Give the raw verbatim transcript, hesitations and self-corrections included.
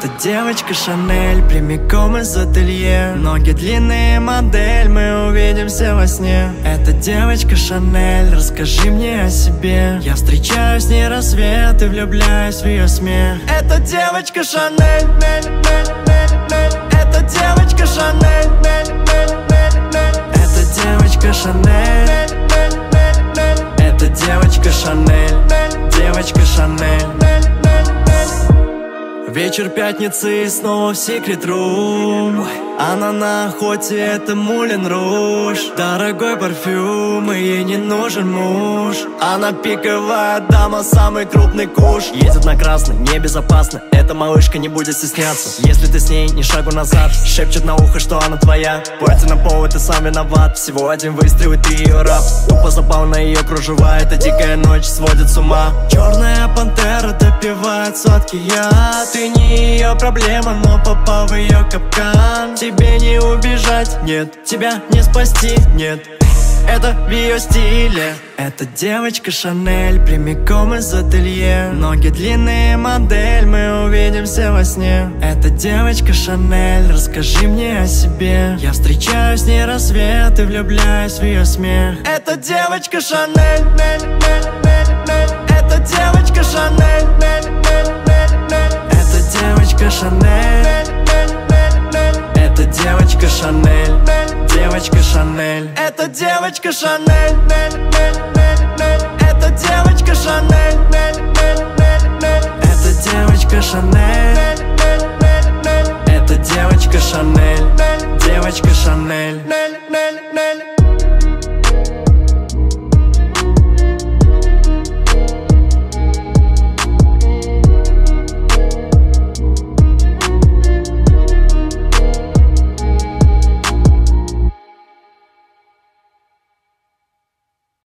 Это девочка Шанель, прямиком из ателье. Ноги длинные, модель, мы увидимся во сне. Это девочка Шанель, расскажи мне о себе. Я встречаю с ней рассвет и влюбляюсь в ее смех. Это девочка Шанель, это девочка Шанель, это девочка Шанель, это девочка Шанель, девочка Шанель. Вечер пятницы и снова в Secret Room. Она на охоте, это Мулен Руж. Дорогой парфюм, и ей не нужен муж. Она пиковая дама, самый крупный куш. Едет на красный, небезопасно. Эта малышка не будет стесняться. Если ты с ней, ни шагу назад. Шепчет на ухо, что она твоя. Пойти на повод, ты сам виноват. Всего один выстрел, и ты ее раб. Тупо забавно ее кружева. Эта дикая ночь сводит с ума. Черная пантера допивает сладкий яд. Ты не ее проблема, но попал в ее капкан. Тебе не убежать, нет, тебя не спасти, нет. Это в ее стиле. Это девочка Шанель, прямиком из ателье. Ноги длинные, модель, мы увидимся во сне. Это девочка Шанель, расскажи мне о себе. Я встречаю с ней рассвет и влюбляюсь в ее смех. Это девочка Шанель, это девочка Шанель, это девочка Шанель, это девочка Шанель, девочка Шанель. Это девочка Шанель, это девочка Шанель, это девочка Шанель, это девочка Шанель, девочка Шанель.